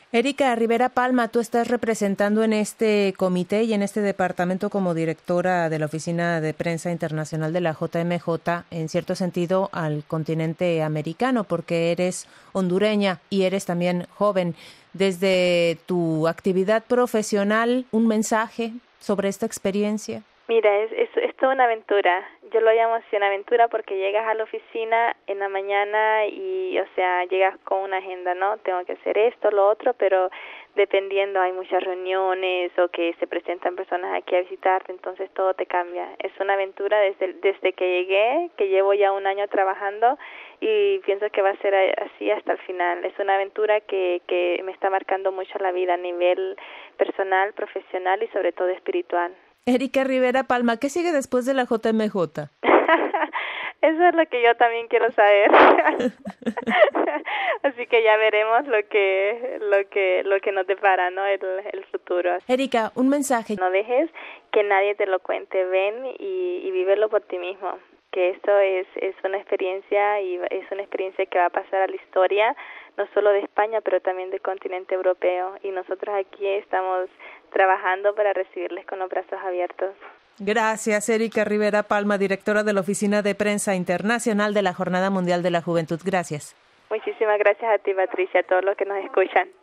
Erika Rivera Palma, tú estás representando en este comité y en este departamento como directora de la Oficina de Prensa Internacional de la JMJ, en cierto sentido al continente americano, porque eres hondureña y eres también joven. Desde tu actividad profesional, un mensaje sobre esta experiencia. Mira, es toda una aventura. Yo lo llamo así una aventura porque llegas a la oficina en la mañana y, llegas con una agenda, ¿no? Tengo que hacer esto, lo otro, pero dependiendo hay muchas reuniones o que se presentan personas aquí a visitarte, entonces todo te cambia. Es una aventura desde que llegué, que llevo ya un año trabajando y pienso que va a ser así hasta el final. Es una aventura que me está marcando mucho la vida a nivel personal, profesional y sobre todo espiritual. Erika Rivera Palma, ¿qué sigue después de la JMJ? Eso es lo que yo también quiero saber. Así que ya veremos lo que nos depara, ¿no? El futuro. Erika, un mensaje. No dejes que nadie te lo cuente. Ven y vívelo por ti mismo. Que esto es una experiencia y es una experiencia que va a pasar a la historia, no solo de España, pero también del continente europeo. Y nosotros aquí estamos trabajando para recibirles con los brazos abiertos. Gracias, Erika Rivera Palma, directora de la Oficina de Prensa Internacional de la Jornada Mundial de la Juventud. Gracias. Muchísimas gracias a ti, Patricia, a todos los que nos escuchan.